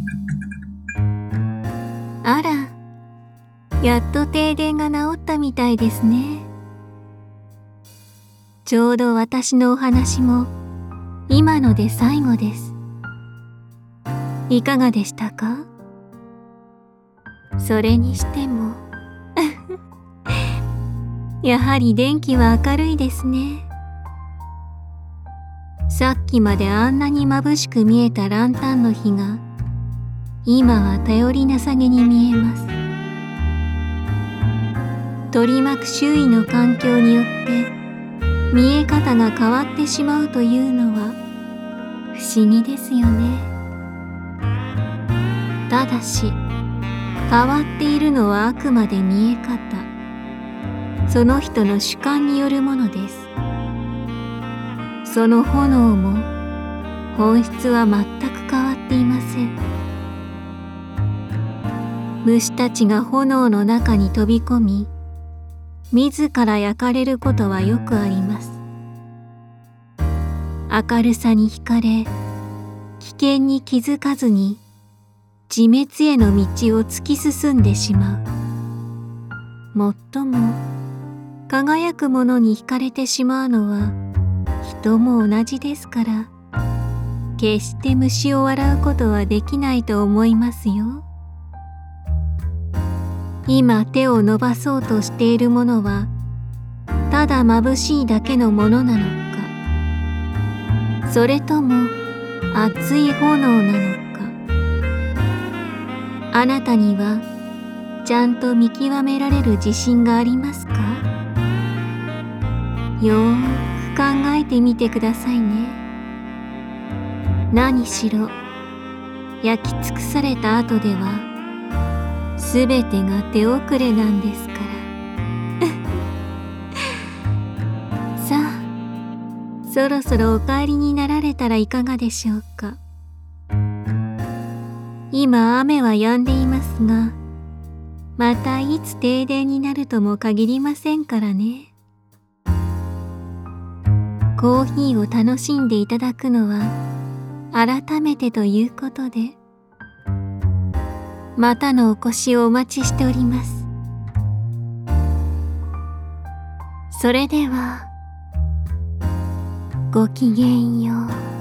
あら、やっと停電が治ったみたいですね。ちょうど私のお話も今ので最後です。いかがでしたか？それにしてもやはり電気は明るいですね。さっきまであんなに眩しく見えたランタンの火が今は頼りなさげに見えます。取り巻く周囲の環境によって見え方が変わってしまうというのは不思議ですよね。ただし変わっているのはあくまで見え方、その人の主観によるものです。その炎も本質は全く変わっていません。虫たちが炎の中に飛び込み、自ら焼かれることはよくあります。明るさに惹かれ、危険に気づかずに自滅への道を突き進んでしまう。もっとも輝くものに惹かれてしまうのは人も同じですから、決して虫を笑うことはできないと思いますよ。今手を伸ばそうとしているものはただ眩しいだけのものなのか、それとも熱い炎なのか。あなたにはちゃんと見極められる自信がありますか？よーく考えてみてくださいね。何しろ焼き尽くされた後ではすべてが手遅れなんですからさあ、そろそろお帰りになられたらいかがでしょうか。今雨は止んでいますが、またいつ停電になるとも限りませんからね。コーヒーを楽しんでいただくのは改めてということで、またのお越しをお待ちしております。それではごきげんよう。